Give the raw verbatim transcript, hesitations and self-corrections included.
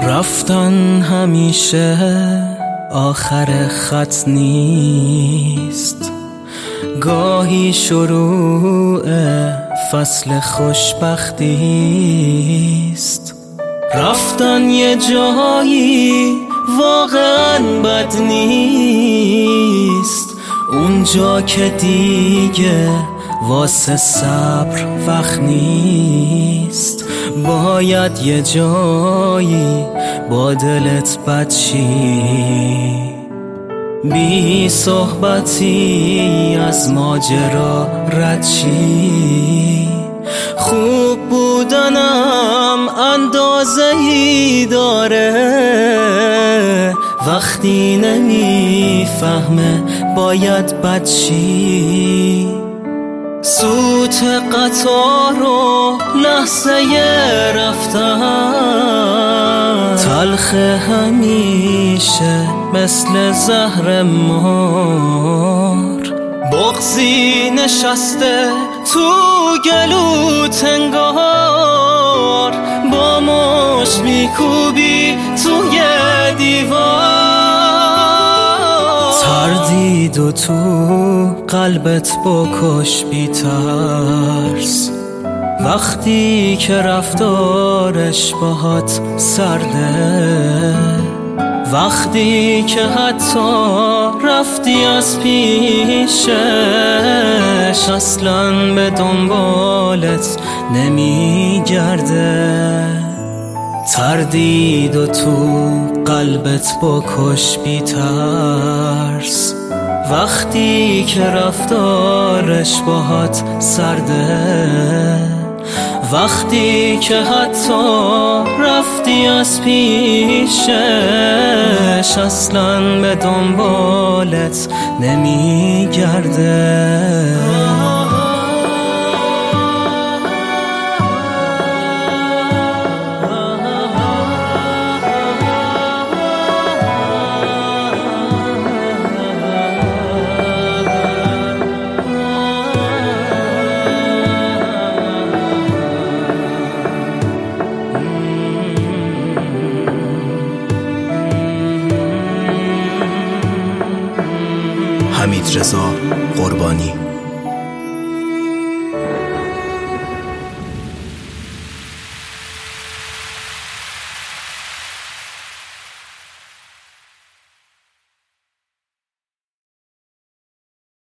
رفتن همیشه آخر خط نیست، گاهی شروع فصل خوشبختی است. رفتن یه جایی واقعا بد نیست، اونجا که دیگه واسه صبر وقت نیست. باید یه جایی با دلت بد شی، بی صحبتی از ماجرا رد شی. خوب بودنم اندازه‌ای داره، وقتی نمیفهمه باید بد شی. سوت قطار و لحظه رفتن تلخ همیشه مثل زهر مار. بغضی نشسته تو گلوت انگار، با مشت میکوبی توی دیوار. تردید و تو قلبت بکش بی ترس، وقتی که رفتارش باهات سرده. وقتی که حتی رفتی از پیشش، اصلاً به دنبالت نمیگرده. تردید و تو قلبت بکش بی ترس، وقتی که رفتارش باهات سرده. وقتی که حتی رفتی از پیشش، اصلاً به دنبالت نمیگرده. حمیدرضا قربانی.